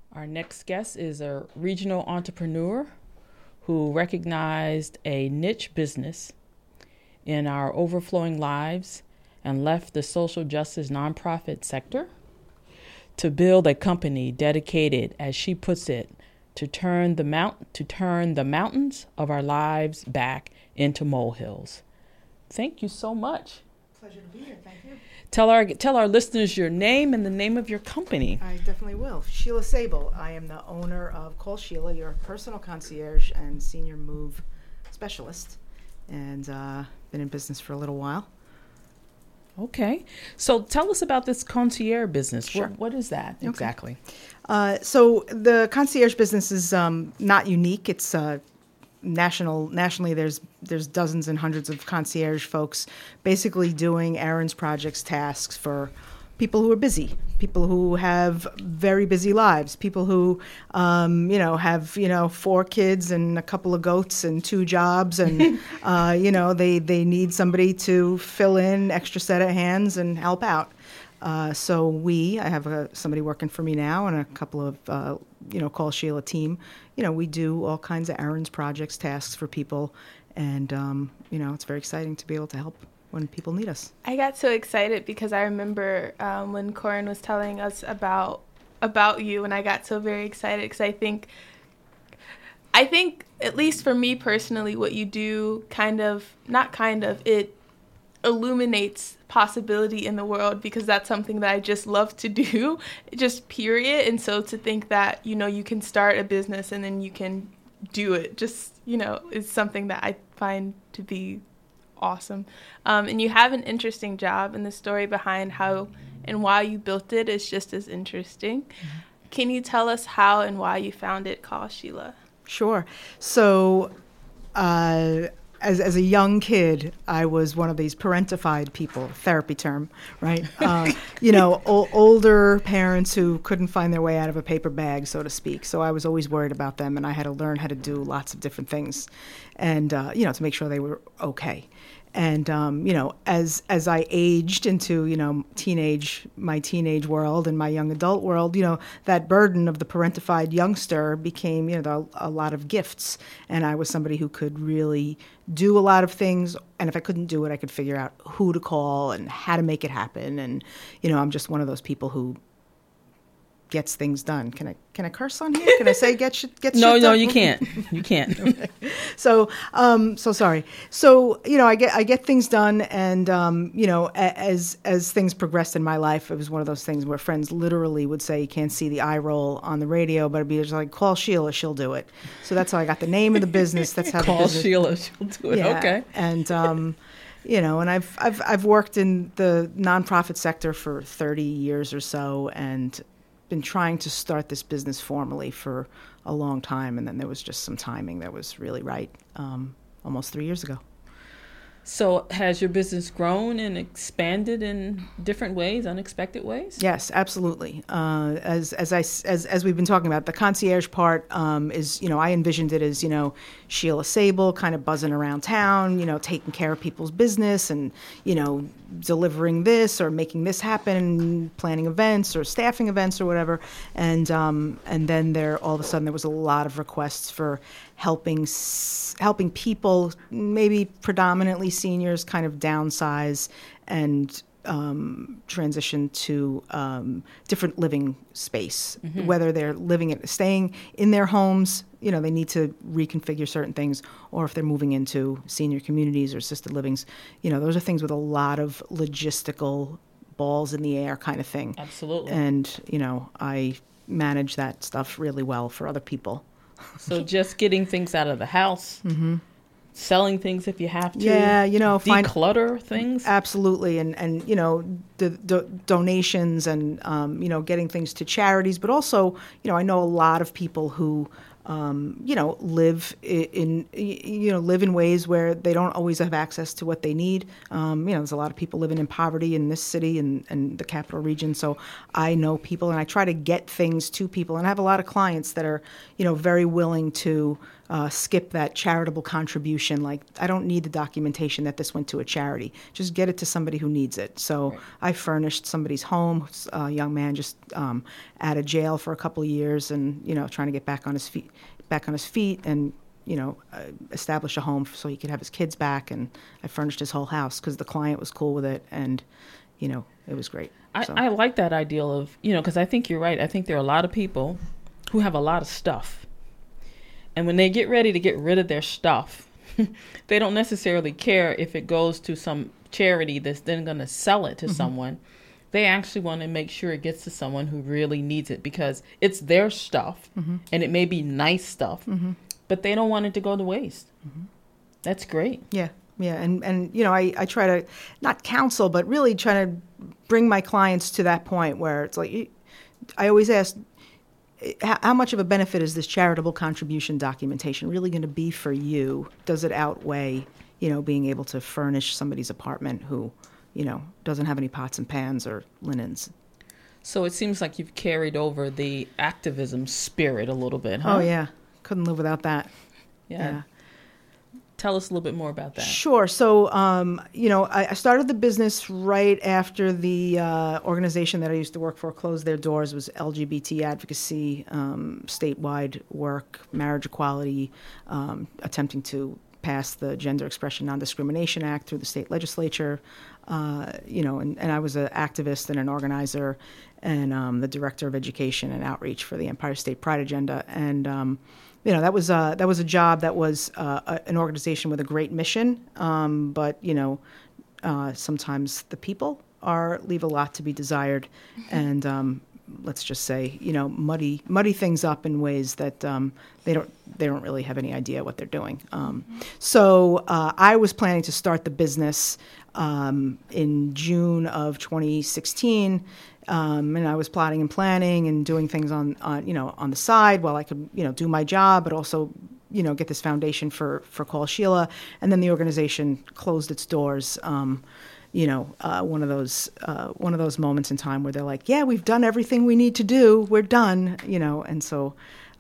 Our next guest is a regional entrepreneur who recognized a niche business in our overflowing lives and left the social justice nonprofit sector to build a company dedicated, as she puts it, to turn the mountains of our lives back into molehills. Thank you so much. Pleasure to be here. Thank you. Tell our listeners your name and the name of your company. I definitely will. Sheila Sable. I am the owner of Call Sheila, your personal concierge and senior move specialist, and been in business for a little while. Okay. So tell us about this concierge business. Sure. What is that exactly? So the concierge business is not unique. It's nationally. There's dozens and hundreds of concierge folks basically doing errands, projects, tasks for people who are busy, people who have very busy lives, people who have 4 kids and a couple of goats and 2 jobs, and they need somebody to fill in extra set of hands and help out. So I have somebody working for me now and a couple of Call Sheila team. We do all kinds of errands, projects, tasks for people, and it's very exciting to be able to help when people need us. I got so excited because I remember when Corin was telling us about you, and I got so very excited because I think at least for me personally, what you do it illuminates possibility in the world, because that's something that I just love to do, just period. And so to think that, you can start a business and then you can do it, just, is something that I find to be awesome. And you have an interesting job, and the story behind how and why you built it is just as interesting. Mm-hmm. Can you tell us how and why you founded Call Sheila? Sure. So, as a young kid, I was one of these parentified people, therapy term, right? Older parents who couldn't find their way out of a paper bag, so to speak. So I was always worried about them, and I had to learn how to do lots of different things, and to make sure they were okay. And as I aged into my teenage world and my young adult world, that burden of the parentified youngster became a lot of gifts. And I was somebody who could really do a lot of things. And if I couldn't do it, I could figure out who to call and how to make it happen. And I'm just one of those people who gets things done. Can I curse on here? Can I say get shit done? No, you can't. You can't. So sorry. So I get things done, and as things progressed in my life, it was one of those things where friends literally would say, "You can't see the eye roll on the radio," but it'd be just like, "Call Sheila, she'll do it." So that's how I got the name of the business. That's how Call Sheila, she'll do it. Yeah. Okay. And and I've worked in the nonprofit sector for 30 years or so, and been trying to start this business formally for a long time, and then there was just some timing that was really right almost 3 years ago. So has your business grown and expanded in different ways, unexpected ways? Yes, absolutely. As we've been talking about, the concierge part is, I envisioned it as, Sheila Sable kind of buzzing around town, taking care of people's business and, delivering this or making this happen, planning events or staffing events or whatever. And then all of a sudden there was a lot of requests for helping people, maybe predominantly seniors, kind of downsize and transition to different living space. Mm-hmm. Whether they're staying in their homes, they need to reconfigure certain things, or if they're moving into senior communities or assisted livings, those are things with a lot of logistical balls in the air kind of thing. Absolutely. And, I manage that stuff really well for other people. So just getting things out of the house, mm-hmm. selling things if you have to. Yeah, declutter things. Absolutely, and the donations and getting things to charities, but also I know a lot of people who live in ways where they don't always have access to what they need. There's a lot of people living in poverty in this city and the capital region. So I know people, and I try to get things to people. And I have a lot of clients that are, very willing to skip that charitable contribution. Like, I don't need the documentation that this went to a charity. Just get it to somebody who needs it. So Right. I furnished somebody's home, a young man just out of jail for a couple of years, and trying to get back on his feet, and establish a home so he could have his kids back. And I furnished his whole house because the client was cool with it, and it was great. So. I like that ideal of, because I think you're right. I think there are a lot of people who have a lot of stuff. And when they get ready to get rid of their stuff, they don't necessarily care if it goes to some charity that's then going to sell it to someone. They actually want to make sure it gets to someone who really needs it, because it's their stuff and it may be nice stuff, but they don't want it to go to waste. That's great. Yeah. Yeah. And I try to not counsel, but really try to bring my clients to that point where it's like, I always ask, how much of a benefit is this charitable contribution documentation really going to be for you? Does it outweigh, being able to furnish somebody's apartment who, doesn't have any pots and pans or linens? So it seems like you've carried over the activism spirit a little bit, huh? Oh, yeah. Couldn't live without that. Yeah. Tell us a little bit more about that. Sure. So, I started the business right after the organization that I used to work for closed their doors. It was LGBT advocacy, statewide work, marriage equality, attempting to pass the Gender Expression Non-Discrimination Act through the state legislature. And I was an activist and an organizer, and the director of education and outreach for the Empire State Pride Agenda. And that was a job that was an organization with a great mission, but sometimes the people leave a lot to be desired, and let's just say muddy things up in ways that they don't really have any idea what they're doing. So I was planning to start the business in June of 2016. And I was plotting and planning and doing things on the side while I could, do my job, but also, get this foundation for Call Sheila. And then the organization closed its doors. One of those moments in time where they're like, yeah, we've done everything we need to do. We're done, and so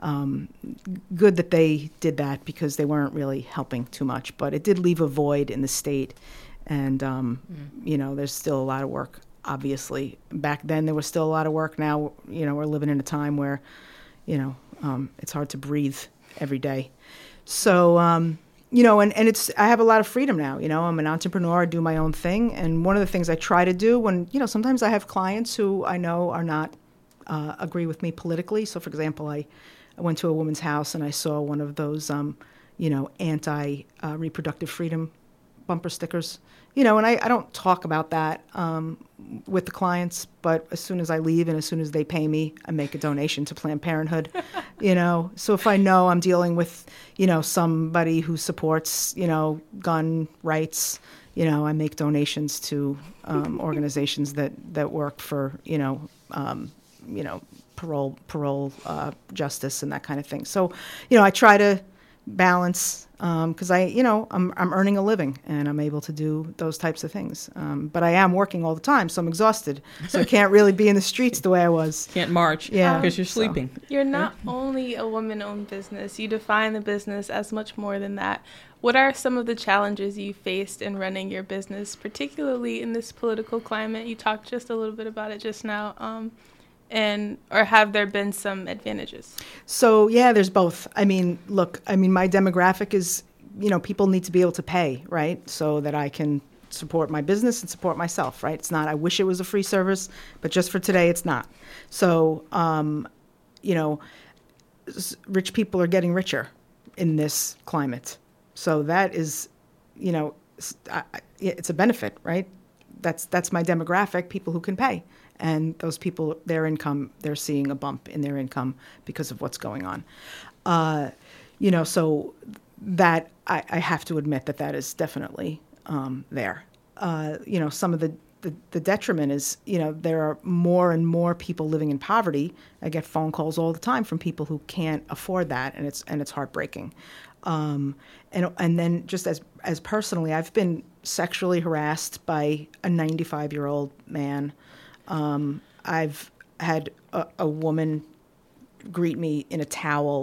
good that they did that, because they weren't really helping too much. But it did leave a void in the state. And, there's still a lot of work. Obviously, back then there was still a lot of work. Now, we're living in a time where, it's hard to breathe every day. So, and I have a lot of freedom now. I'm an entrepreneur. I do my own thing. And one of the things I try to do when, sometimes I have clients who I know are not agree with me politically. So, for example, I went to a woman's house and I saw one of those, anti-reproductive freedom bumper stickers. And I don't talk about that with the clients, but as soon as I leave and as soon as they pay me, I make a donation to Planned Parenthood. So if I know I'm dealing with, somebody who supports, gun rights, I make donations to organizations that work for, parole justice and that kind of thing. So, I try to balance, because I'm earning a living and I'm able to do those types of things. But I am working all the time, so I'm exhausted. So I can't really be in the streets the way I was. Can't march because you're sleeping. You're not only a woman-owned business. You define the business as much more than that. What are some of the challenges you faced in running your business, particularly in this political climate? You talked just a little bit about it just now. Or have there been some advantages? So, yeah, there's both. My demographic is, people need to be able to pay, right? So that I can support my business and support myself, right? It's not, I wish it was a free service, but just for today, it's not. So, rich people are getting richer in this climate. So that is, it's a benefit, right? That's my demographic, people who can pay. And those people, they're seeing a bump in their income because of what's going on. So that I have to admit that is definitely there. Some of the detriment is, there are more and more people living in poverty. I get phone calls all the time from people who can't afford that, and it's heartbreaking. And then just as personally, I've been sexually harassed by a 95-year-old man. I've had a woman greet me in a towel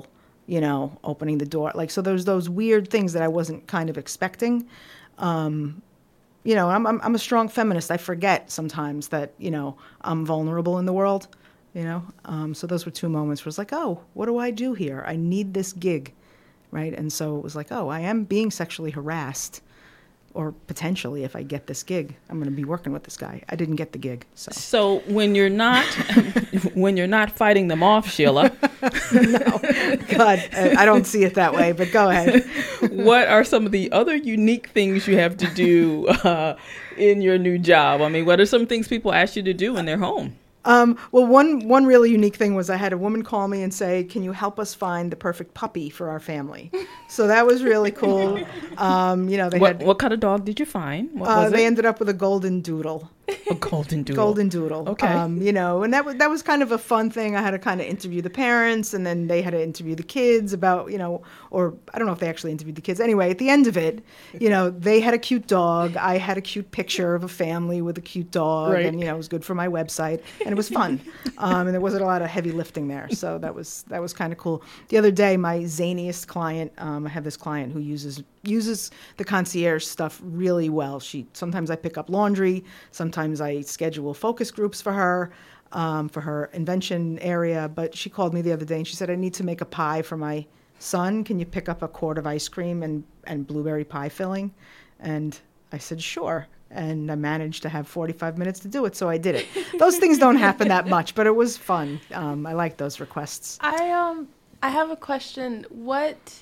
opening the door. Like, so there's those weird things that I wasn't kind of expecting. I'm a strong feminist. I forget sometimes that, I'm vulnerable in the world, So those were two moments where it's like, oh, what do I do here? I need this gig, right? And so it was like, oh, I am being sexually harassed. Or potentially, if I get this gig, I'm going to be working with this guy. I didn't get the gig, so. So when you're not, fighting them off, Sheila. No, God, I don't see it that way. But go ahead. What are some of the other unique things you have to do in your new job? I mean, what are some things people ask you to do in their home? Well, one really unique thing was I had a woman call me and say, "Can you help us find the perfect puppy for our family?" So that was really cool. What kind of dog did you find? What was they it? ended up with a golden doodle. A golden doodle. Golden doodle. Okay. And that was kind of a fun thing. I had to kind of interview the parents, and then they had to interview the kids about, or I don't know if they actually interviewed the kids. Anyway, at the end of it, they had a cute dog. I had a cute picture of a family with a cute dog, right. And it was good for my website, and it was fun. And there wasn't a lot of heavy lifting there, so that was kind of cool. The other day, my zaniest client, I have this client who uses the concierge stuff really well. Sometimes I pick up laundry, sometimes I schedule focus groups for her invention area. But she called me the other day and she said, "I need to make a pie for my son. Can you pick up a quart of ice cream and blueberry pie filling?" And I said, "Sure." And I managed to have 45 minutes to do it, so I did it. Those things don't happen that much, but it was fun. I like those requests. I have a question. What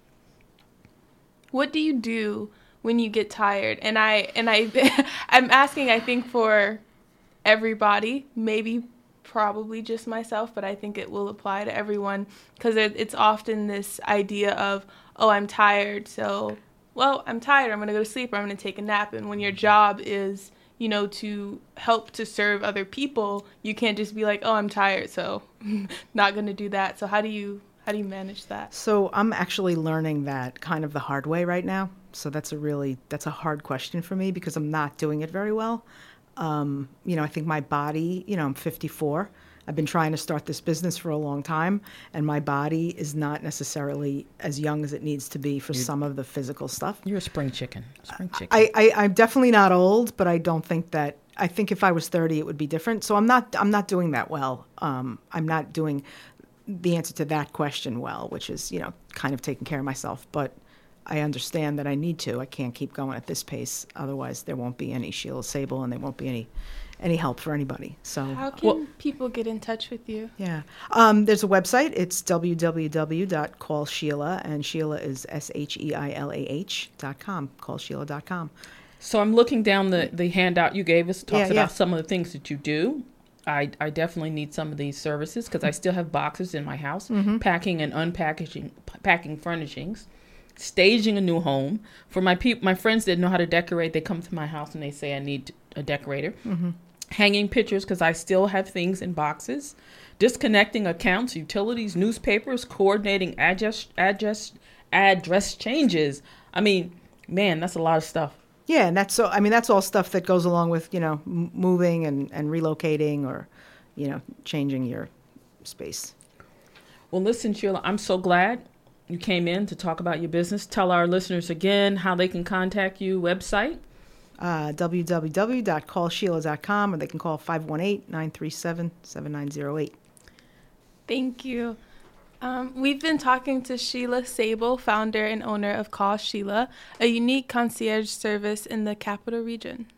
do you do when you get tired? And I'm asking, I think, for everybody, probably just myself, but I think it will apply to everyone, because it's often this idea of, oh, I'm tired, so, well, I'm tired, I'm going to go to sleep, or I'm going to take a nap. And when your job is, to help to serve other people, you can't just be like, oh, I'm tired, so not going to do that. So how do you manage that? So I'm actually learning that kind of the hard way right now. So that's a hard question for me because I'm not doing it very well. I think my body, I'm 54. I've been trying to start this business for a long time, and my body is not necessarily as young as it needs to be for some of the physical stuff. You're a spring chicken. I'm definitely not old, but I think if I was 30, it would be different. So I'm not doing that well. I'm not doing the answer to that question well, which is, kind of taking care of myself. But I understand that I need to. I can't keep going at this pace. Otherwise, there won't be any Sheila Sable, and there won't be any help for anybody. So how can people get in touch with you? Yeah. There's a website. It's www.callsheila, and Sheila is SHEILAH.com, callsheila.com. So I'm looking down the handout you gave us. Talks about some of the things that you do. I definitely need some of these services because I still have boxes in my house, packing and packing furnishings, staging a new home. For my friends that know how to decorate, they come to my house and they say I need a decorator. Hanging pictures because I still have things in boxes. Disconnecting accounts, utilities, newspapers, coordinating address changes. I mean, man, that's a lot of stuff. Yeah, and that's all stuff that goes along with, moving and relocating or, changing your space. Well, listen, Sheila, I'm so glad you came in to talk about your business. Tell our listeners again how they can contact you, website. www.callsheila.com, or they can call 518-937-7908. Thank you. We've been talking to Sheila Sable, founder and owner of Call Sheila, a unique concierge service in the Capital Region.